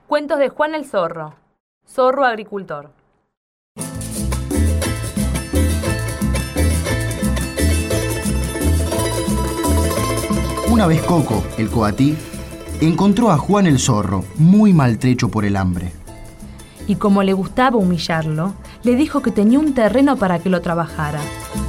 Cuentos de Juan el Zorro, zorro agricultor. Una vez Coco, el coatí, encontró a Juan el Zorro muy maltrecho por el hambre. Y como le gustaba humillarlo, le dijo que tenía un terreno para que lo trabajara.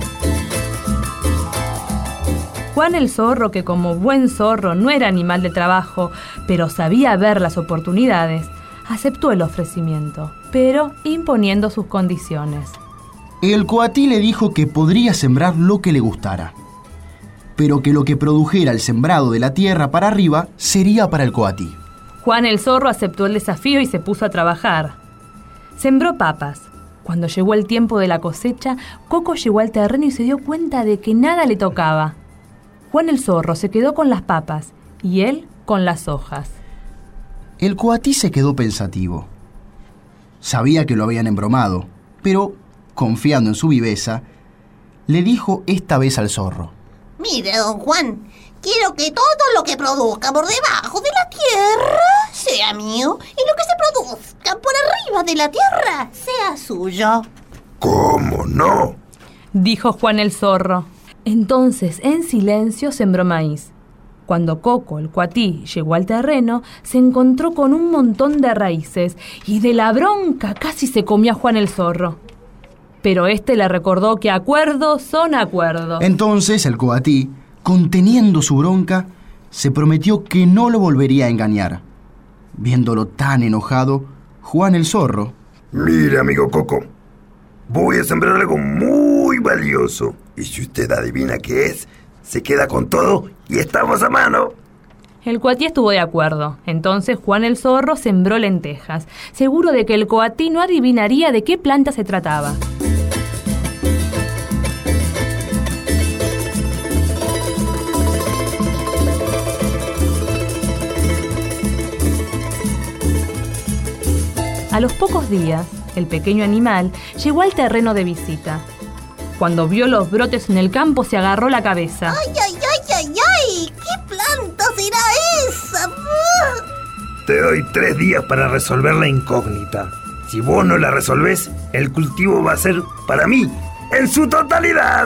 Juan el Zorro, que como buen zorro no era animal de trabajo, pero sabía ver las oportunidades, aceptó el ofrecimiento, pero imponiendo sus condiciones. El coatí le dijo que podría sembrar lo que le gustara, pero que lo que produjera el sembrado de la tierra para arriba sería para el coatí. Juan el Zorro aceptó el desafío y se puso a trabajar. Sembró papas. Cuando llegó el tiempo de la cosecha, Coco llegó al terreno y se dio cuenta de que nada le tocaba. Juan el Zorro se quedó con las papas y él con las hojas. El coatí se quedó pensativo. Sabía que lo habían embromado, pero, confiando en su viveza, le dijo esta vez al zorro: Mire, don Juan, quiero que todo lo que produzca por debajo de la tierra sea mío y lo que se produzca por arriba de la tierra sea suyo. ¿Cómo no?, dijo Juan el Zorro. Entonces, en silencio, sembró maíz. Cuando Coco, el coatí, llegó al terreno, se encontró con un montón de raíces y de la bronca casi se comió a Juan el Zorro. Pero este le recordó que acuerdos son acuerdos. Entonces el coatí, conteniendo su bronca, se prometió que no lo volvería a engañar. Viéndolo tan enojado, Juan el Zorro: Mire, amigo Coco, voy a sembrar algo muy valioso. Y si usted adivina qué es, se queda con todo y estamos a mano. El coatí estuvo de acuerdo. Entonces Juan el Zorro sembró lentejas, seguro de que el coatí no adivinaría de qué planta se trataba. A los pocos días, el pequeño animal llegó al terreno de visita. Cuando vio los brotes en el campo, se agarró la cabeza. ¡Ay, ay, ay, ay, ay! ¿Qué planta será esa? Te doy 3 días para resolver la incógnita. Si vos no la resolvés, el cultivo va a ser para mí, en su totalidad.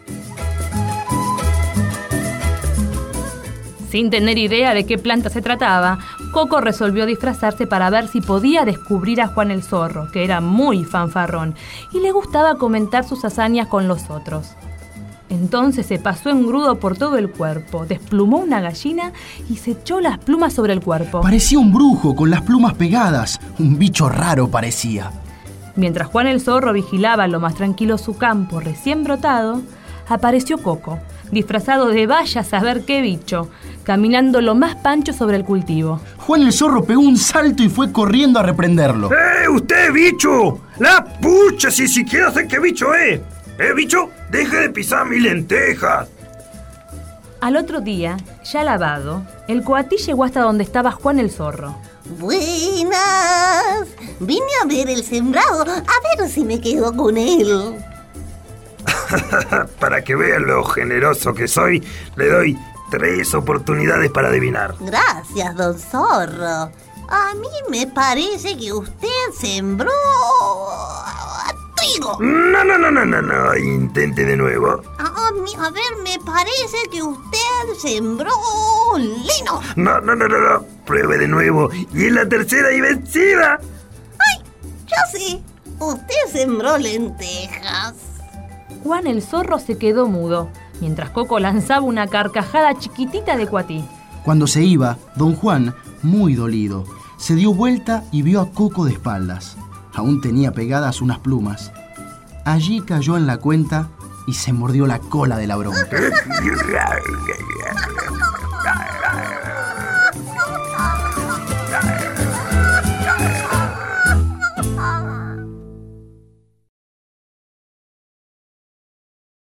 Sin tener idea de qué planta se trataba, Coco resolvió disfrazarse para ver si podía descubrir a Juan el Zorro, que era muy fanfarrón y le gustaba comentar sus hazañas con los otros. Entonces se pasó engrudo por todo el cuerpo, desplumó una gallina y se echó las plumas sobre el cuerpo. Parecía un brujo con las plumas pegadas, un bicho raro parecía. Mientras Juan el Zorro vigilaba lo más tranquilo su campo recién brotado, apareció Coco, disfrazado de vaya a saber qué bicho, caminando lo más pancho sobre el cultivo. Juan el Zorro pegó un salto y fue corriendo a reprenderlo. ¡Usted, bicho! ¡La pucha, si siquiera sé qué bicho es! Bicho, deje de pisar mis lentejas. Al otro día, ya lavado, el coatí llegó hasta donde estaba Juan el Zorro. Buenas. Vine a ver el sembrado, a ver si me quedo con él. Para que vean lo generoso que soy, le doy 3 oportunidades para adivinar. Gracias, don Zorro. A mí me parece que usted sembró trigo. No. Intente de nuevo. A ver, me parece que usted sembró lino. No. Pruebe de nuevo. Y es la tercera y vencida. ¡Ay! Ya sé. Usted sembró lentejas. Juan el Zorro se quedó mudo, mientras Coco lanzaba una carcajada chiquitita de coatí. Cuando se iba, don Juan, muy dolido, se dio vuelta y vio a Coco de espaldas. Aún tenía pegadas unas plumas. Allí cayó en la cuenta y se mordió la cola de la bronca.